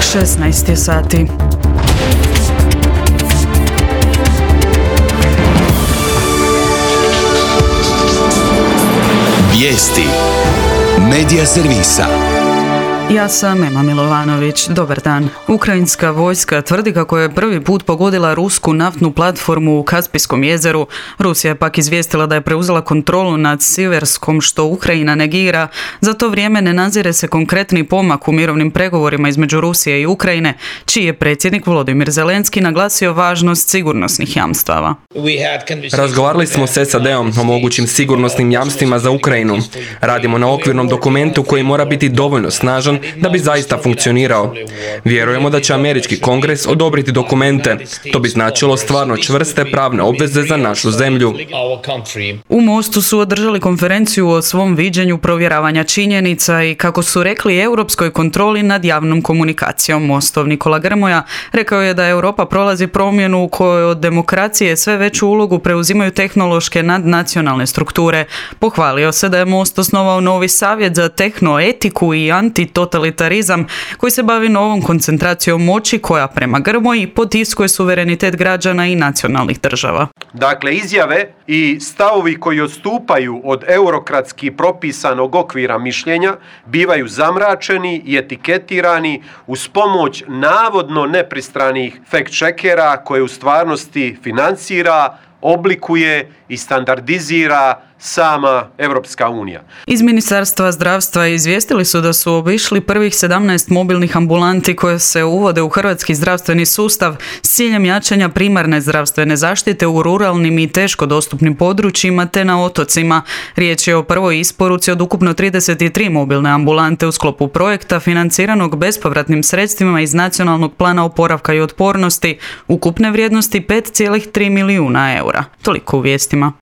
16 je sati. Vijesti Medija servisa. Ja sam Ema Milovanović. Dobar dan. Ukrajinska vojska tvrdi kako je prvi put pogodila rusku naftnu platformu u Kaspijskom jezeru. Rusija je pak izvijestila da je preuzela kontrolu nad Siverskom, što Ukrajina negira. Za to vrijeme ne nazire se konkretni pomak u mirovnim pregovorima između Rusije i Ukrajine, čiji je predsjednik Volodymyr Zelenski naglasio važnost sigurnosnih jamstava. Razgovarali smo s SAD-om o mogućim sigurnosnim jamstvima za Ukrajinu. Radimo na okvirnom dokumentu koji mora biti dovoljno snažan da bi zaista funkcionirao. Vjerujemo da će američki kongres odobriti dokumente. To bi značilo stvarno čvrste pravne obveze za našu zemlju. U Mostu su održali konferenciju o svom viđenju provjeravanja činjenica i, kako su rekli, europskoj kontroli nad javnom komunikacijom. Mostov Nikola Grmoja rekao je da Europa prolazi promjenu u kojoj od demokracije sve veću ulogu preuzimaju tehnološke nadnacionalne strukture. Pohvalio se da je Most osnovao novi savjet za tehnoetiku i antitotalitarizam koji se bavi novom koncentracijom moći koja, prema Grmoji, potiskuje suverenitet građana i nacionalnih država. Dakle, izjave i stavovi koji odstupaju od eurokratski propisanog okvira mišljenja bivaju zamračeni i etiketirani uz pomoć navodno nepristranih fact-checkera koje u stvarnosti financira, oblikuje i standardizira sama Europska unija. Iz Ministarstva zdravstva izvijestili su da su obišli prvih 17 mobilnih ambulanti koje se uvode u hrvatski zdravstveni sustav s ciljem jačanja primarne zdravstvene zaštite u ruralnim i teško dostupnim područjima te na otocima. Riječ je o prvoj isporuci od ukupno 33 mobilne ambulante u sklopu projekta financiranog bespovratnim sredstvima iz Nacionalnog plana oporavka i otpornosti ukupne vrijednosti 5,3 milijuna eura. Toliko u vijestima.